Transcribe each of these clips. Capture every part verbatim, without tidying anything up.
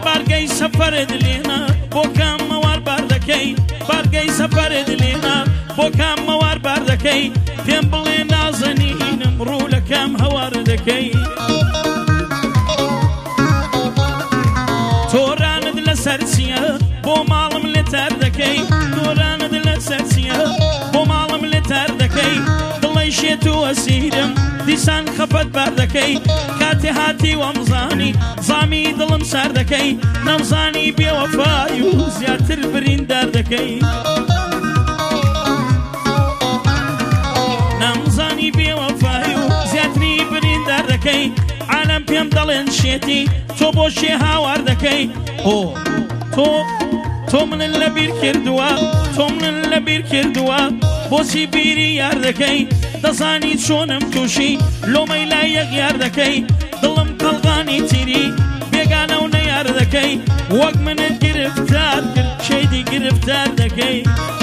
بارگەی سەفەرت لێنا بۆ کام مەوار بار دەکەی بارگەی سەفەرت لێنا بۆ کام مەوار بار دەکەی پێم بڵێ نازەنینم ڕوو لە کام هەوار دەکەی تۆرانت لەسەر چییە بۆ ماڵم لێ تار دەکەی تۆرانت لەسەر چییە بۆ ماڵم لێ تار دەکەی دڵی شێت و ئەسیرم دیسان خەفەت بار دەکەی کاتێ هاتی وەمزانی زامی دڵم سار دەکەی نەمزانی بێوەفای و زیاتر بریندار دەکەی نەمزانی بێوەفای و زیاتری بریندار دەکەی عالەم پێم دەڵێن شێتی تۆ بۆ شێ هاوار دەکەی ئۆ تۆ تۆ منن لەبیر کردووە تۆ منن لەبیر کردووە بۆچی بیری یار دەکەی دەزانی چۆنم تووشی لۆمەی لای یەک یار دەکەی دڵم قەڵغانی تیری بێگانە و نەیار دەکەی وەک منت گرفتار کرد شەیدی گرفتار دەکەی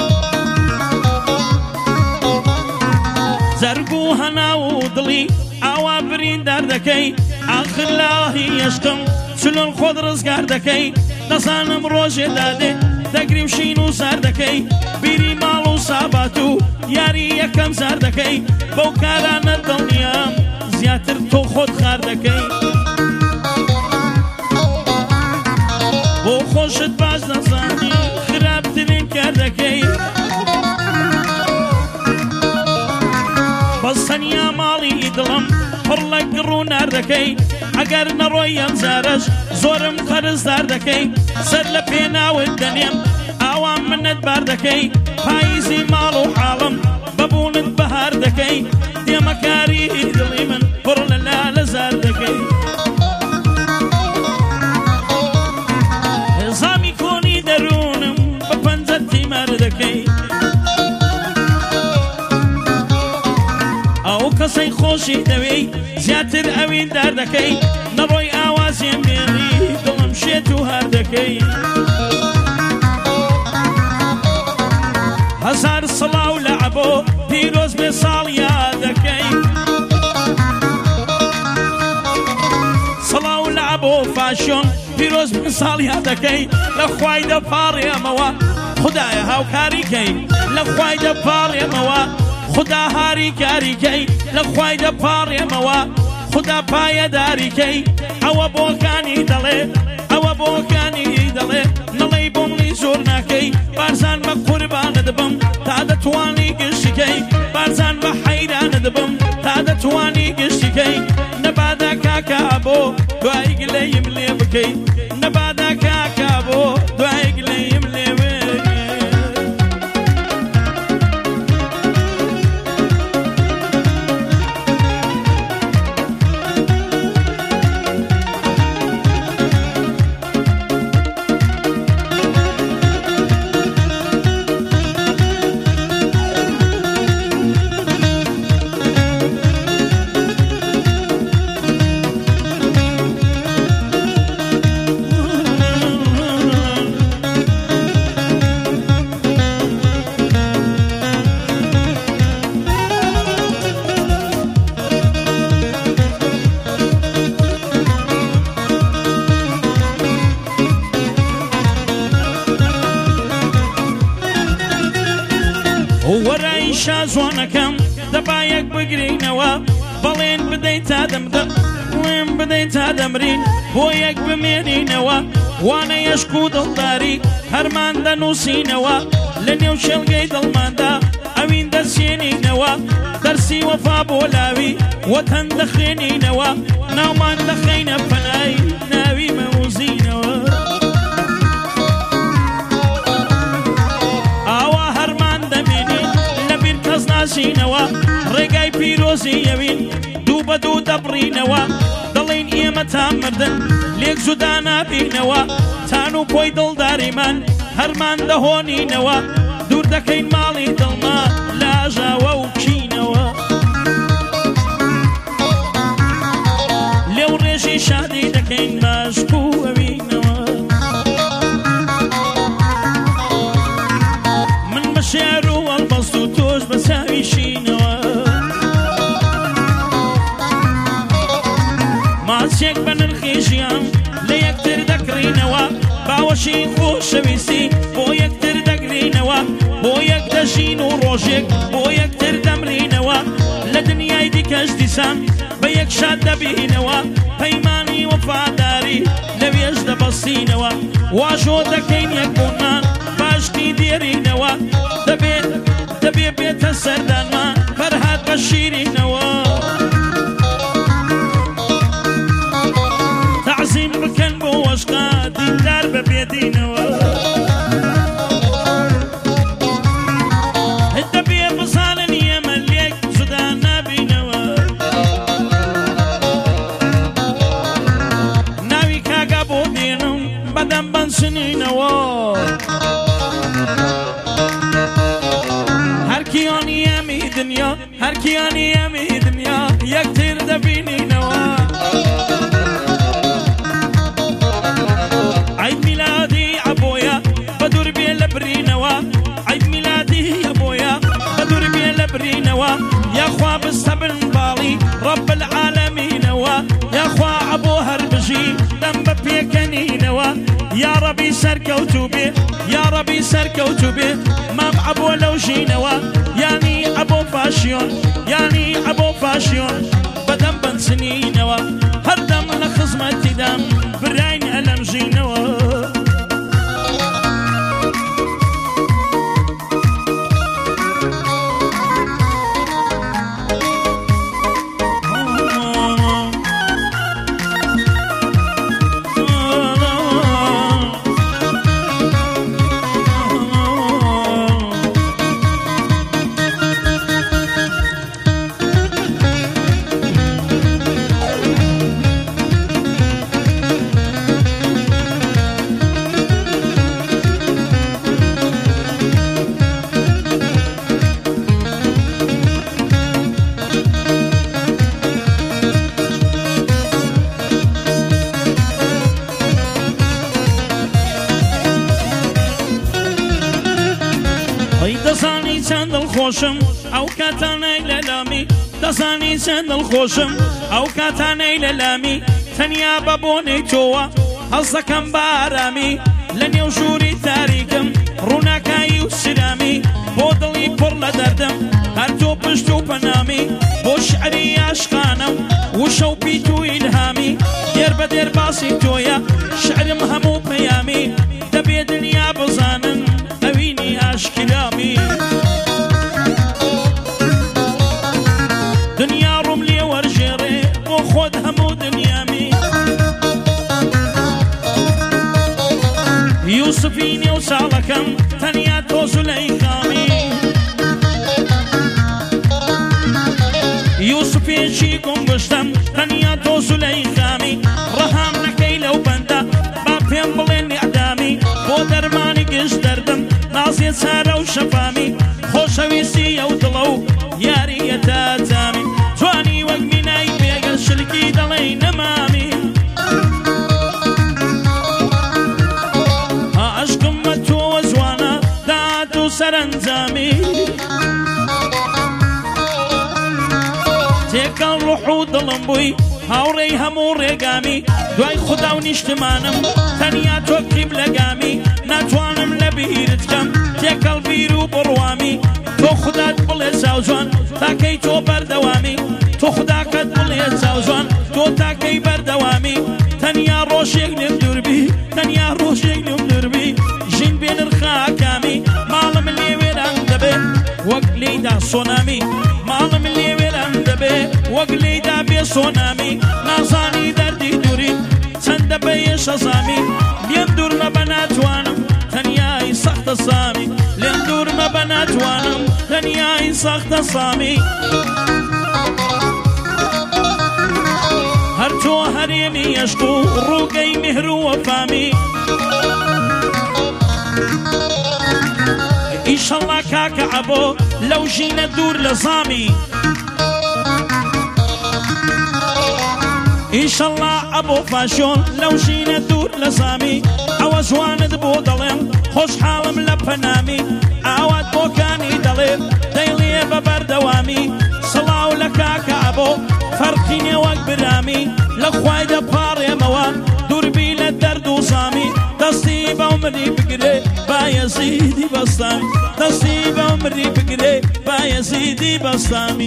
زەرگ و هەنا و دڵی ئاوا بریندار دەکەی ئاخر لاهی عشقم چلۆن خۆت ڕزگار دەکەی دەزانم ڕۆژێ دادێ دەگری و شین و زار دەکەی بیری ماڵ و سابات و یاری یەکەم زار دەکەی بەو کارانە دڵنیام زیاتر تۆ خۆت خار دەکەی بۆ خۆشت باش دەزانی خراپترین کار دەکەی بەس تەنیا ماڵی دڵم پڕ لە گڕ و نار دەکەی ئەگەر نەڕۆی ئەم زارەش زۆرم قەرزدار دەکەی سەر لە پێناوت دەنێم ئاوام منت بار دەکەی پاییزی ماڵ و حاڵم بەبوونت بەهار دەکەی دێمەکاری دڵی من پڕ لە لالە زار دەکەی زامی کۆنی دەروونم بە پەنجەت تیمار دەکەی ئەو کەسەی خۆشی دەوێی زیاتر ئەوین دار دەکەی نەڕۆی ئاوازێم بێنی دڵم شێت و هار دەکەی هەزار سڵاو لە عەبۆ پیرۆز بێ ساڵ یادەکەی سڵاو لە عەبۆ فاشۆن پیرۆز بێ ساڵ یادەکەی لە خوای دەپاڕێمەوە خودایە هاوکاریکەی لە خوای دەپاڕێمەوە خدا هاری کاریکەی لە خوای دەپاڕێمەوە خدا پایەداریکەی ئەوە بۆکانی دەڵێ ئەوە بۆکانی دەڵێ نەڵێی بۆ منی زۆر ناکەی بارزان بە قوربانە دەبم تا دەتوانی گشتیکەی بارزان بە حەیرانە دەبم تا دەتوانی گشتیکەی نەبادا کاکا بۆ دوای گلەیم لێ بکەی نەبادا کاکا بۆ دوای گلەیم لێ بکەی وەرای شازوانەکەم دەبایەک بگرینەوە بەڵێن بدەیت تا دەمدە بڵێن بدەیت تا دەمرین بۆ یەک بمێنینەوە وانە یەشک و دڵداری هەرمان دەنووسینەوە لە نێو شێڵگەی دڵماندا ئەوین دەسێنینەوە دەرسی وەفا بۆ لاوی وەتەن دەخوێنینەوە ناومان دەخەینە پەنای ناوی مەوزینەوە ئاوا هەرمان دەمێنین لەبیر کەس ناسینەوە ڕێگای پیرۆزی ئەوین دوو بە دوو دەبڕینەوە دەڵێن ئێمە تا مردن لێک جودا نابینەوە تان و پۆی دڵداریمان هەرمان دەهۆنینەوە دوور دەکەین ماڵی دڵما لاژاوە و کینەوە لێو ڕێژی شادی دەکەین ماشک و ئەوینەوە من بە شێر و هەڵبەست و تۆش بە چاوی شینەوە ماچێک بە نرخی ژیان لە یەکتر دەکڕینەوە باوەشی خۆشەویستی بۆ یەکتر دەگرینەوە بۆ یەک دەژین و ڕۆژێک بۆ یەکتر دەمرینەوە لە دنیای دیکەش دیسان بە یەک شاد دەبینەوە پەیمانی وەفاداری لەوێش دەبەستینەوە واژۆ دەکەین یەکبوونمان باشتی دێرینەوە دەبێت دەبێ بێتە سەردانمان فەرهاد بە شیرینەوە تەعزیم بکەن بۆ وەشقا دیندار بە بێدینەوە دەبێ بزانن ئێمە لێک جودا نابینەوە ناوی کاگا بۆ دێنم بەدەم بەنسنینەوە هەرکیانی ئەمی دنیا هەرکیانی ئەمی دنیا یەکتر دەبینینەوە عید میلادی عبۆیە بە دوور بێ لە برینەوە عید میلادی عبۆیە بە دوور بێ لە برینەوە یاخوا بستە بن باڵی ڕەب العالەمینەوە یاخوا عبۆ هەر بژی دەم بە پێکەنینەوە یا ڕەبی سەرکەوتوو بێ یا ڕەبی سەرکەوتوو بێ مام عبۆ لەو ژینەوە یانی عبۆ پاشیۆن یانی عبۆ پاشیۆن بەدەم بنسنینەوە هەردەم لە خزمەتیدام براین ئەلەم ژینەوە دەزانی چەند دڵخۆشم ئەو کاتانەی لە لامی دەزانی چەند دڵخۆشم ئەو کاتانەی لە لامی تەنیا بە بۆنەی تۆوە هەڵ دەکەم بە ئارامی لە نێو ژووری تاریکم ڕووناکایی و سرامی بۆ دڵی پڕ لە دەردم هەر تۆ پشت و پەنامی بۆ شعری عاشقانم وشە و پیت و ئیلهامی دێر بە دێر باسی تۆیە شعرم هەموو پەیامی دەبێ دنیا بزانن ئەوینی ئاشکرامی دنیا ڕووم لێ وەرژێڕێ بۆ خۆت هەموو دنیامی یوسفی نێو ساڵەکەم تەنیا تۆ زولەیخامی یوسفێکی گومگشتم تەنیا تۆ زولەیخامی ڕەهام نەکەی لەو بەندە با پێم بڵێن ئەدامی بۆ دەرمانی گشت دەردم نازێت سارە و شەفامی خۆشەویستی ئەو دڵە و یاریەتە جامی جوانی وەک مینای بێگەر شلکی دەڵێی نەمامی عاشقم بە تۆ جوانە دات و سەرنجامی تێکەڵ ڕوح و دڵم بووی هاوڕێی هەموو ڕێگامی دوای خوددا و نیشتمانم تەنیا تۆ قیبلەگامی ناتوانم لە بیرت کەم تێکەڵ بیر و بڕوامی تۆ خودات بڵێ چاوجوان تاکەی تۆ بەردەوامی تۆ خوداکەت بڵێ چاوجوان تۆ تاکەی بەردەوامی تەنیا ڕۆژێک لێم دووربی تەنیا ڕۆژێک لێم دووربی ژین بێ نرخاکامی ماڵم لێوێران دەبێت وەک لێیدا سۆنامی ماڵم لێوێران دەبێت وەک لێیدا بێ سۆنامی نازانی دەردی دووری چەندە بە یێشە زامی لێم دوورمە بە ناتوانم تەنیای سەختە سامی لێم دوورمە بە ناتوانم تەنیای سەختە سامی هەر تۆ هەرێمی عەشق و ڕووگەی میهر و وەفامی ئیشەڵڵا کاکە عەبۆ لەو ژینە دوور لە زامی ئیشەڵڵا عەبۆ فاشۆن لەو ژینە دوور لە زامی ئەوە جوانت بۆ دەڵێم خۆشحاڵم لە پەنامی ئاوات بۆکانی دەڵێ دەیڵێ بە بەردەوامی سڵاو لە کاکە عەبۆ فەرقی نێ وەک برامی لە خوای دەپاڕێمەوە دووربی عمري بقري بايا سيدي بسطامي نصيب عمري بقري بايا سيدي بسطامي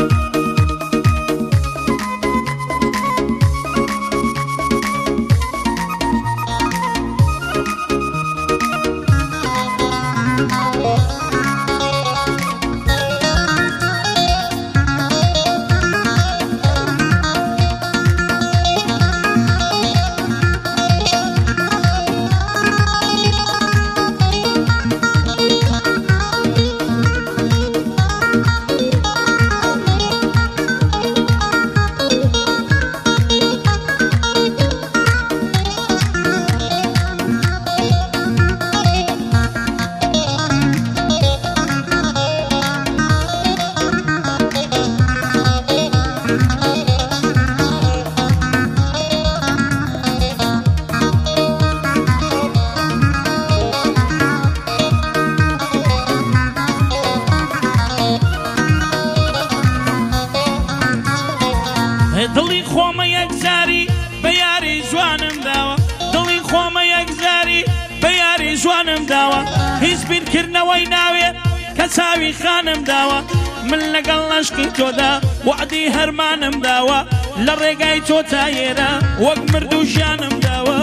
دڵی خۆمە یەکجاری بە یاری جوانم داوە دڵی خۆمە یەکجاری بە یاری جوانم داوە هیچ بیرکردنەوەی ناوێت کە چاوی خانم داوە من لەگەڵ عەشقی تۆدا وعدی هەرمانم داوە لە ڕێگای تۆ تا ئێرە وەک مرد و ژیانم داوە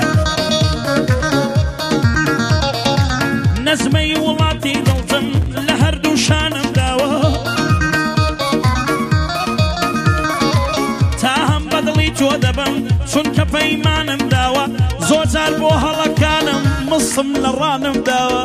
نەزمەی وڵاتی دڵتم لە هەردوو شانم داوە تۆ دەبم چونکە پەیمانم داوە زۆر جار بۆ هەڵەکانم مستم لە ڕانم داوە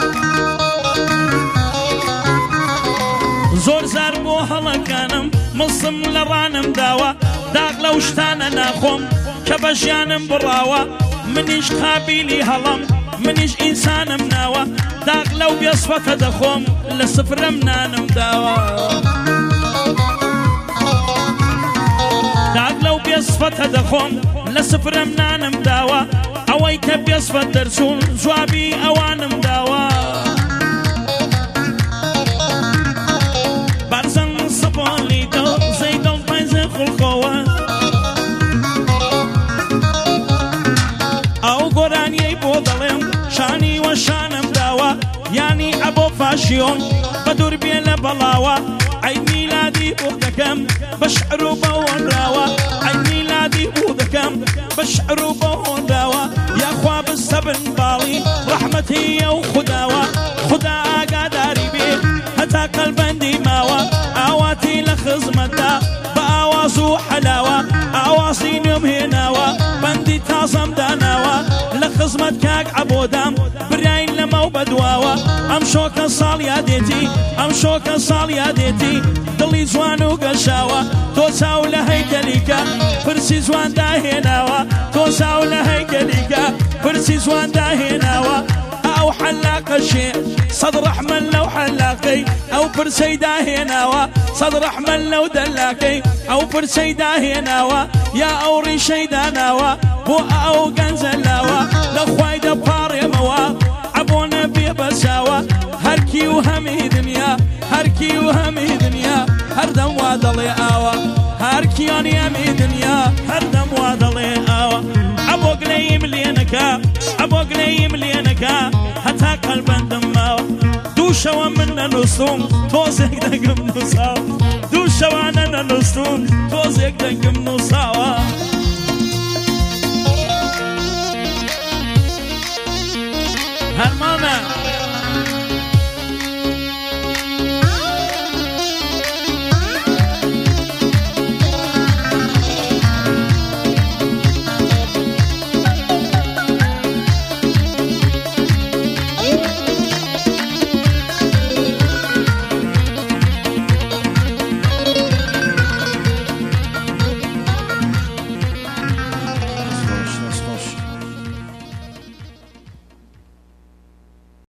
زۆر جار بۆ هەڵەکانم مستم لە ڕانم داوە داغ لەو شتانە ناخۆم کە بە ژیانم بڕاوە منیش قابیلی هەڵم منیش ئینسانم ناوە داغ لەو بێسفەتە دەخۆم لە سفرم نانم داوە داغ لەو بێسفەتە دەخۆم لە سفرم نانم داوە ئەوەی کە بێسفەت دەرچوون جوابی ئەوانم داوە بارزەن سەپۆڵی دڵ زەی دڵ پەیزە خوڵخۆوە ئەو گۆرانیەی بۆ دەڵێم شانی وە شانم داوە یانی ئەبۆ فاشیۆن بە دوور بێ لە بەڵاوە عید میلادی بۆ دەکەم بە شعر و بە وەنراوە عید میلادی بۆ دەکەم بە شعر و بە وەنراوە یاخوا بستەبن باڵی ڕەحمەتیە و خوداوە خدا ئاگاداری بێ هەتا قەلبەندی ماوە ئاواتی لە خزمەتدا بە ئاواز و حەلاوە ئاوازی نوێم هێناوە بەندی تازەم داناوە لە خزمەت کاک عەبۆدام براین لەمە و بەدواوە ئەم شۆکە ساڵ یادێتی ئەم شۆکە ساڵ یادێتی دڵی جوان و گەشاوە تۆ چاو لە هەیکەلیکە پرسی جوان داهێناوە تۆ چاو لە هەیکەلیکە پرسی جوان داهێناوە ئەو حەلاقە شێ سەد ڕەحمەت لەو حەلاقەی ئەو پرسەی داهێناوە سەد ڕەحمەت لەو دەلاکەی ئەو پرسەی داهێناوە یا ئەو ڕیشەی داناوە بۆ ئەو گەنجە لاوە لە خوای دەپاڕێمەوە عەبۆنە بێ بەرچاوە هەرکی و هەمی دنیا هەرکی و هەمی دنیا هەردەم وا دەڵێ ئاوە هەرکیانی هەمی دنیا هەردەم وا دەڵێ ئاوە ئەبۆ گلەیم لێنەکە ئەبۆ گلەیم لێنەکە هەتا قەلبەندم ماوە دوو شەوە من نەنووسم تۆزێک دەنگم نووساوە دوو شەوانە نەنووسم تۆزێک دەنگم نووساوە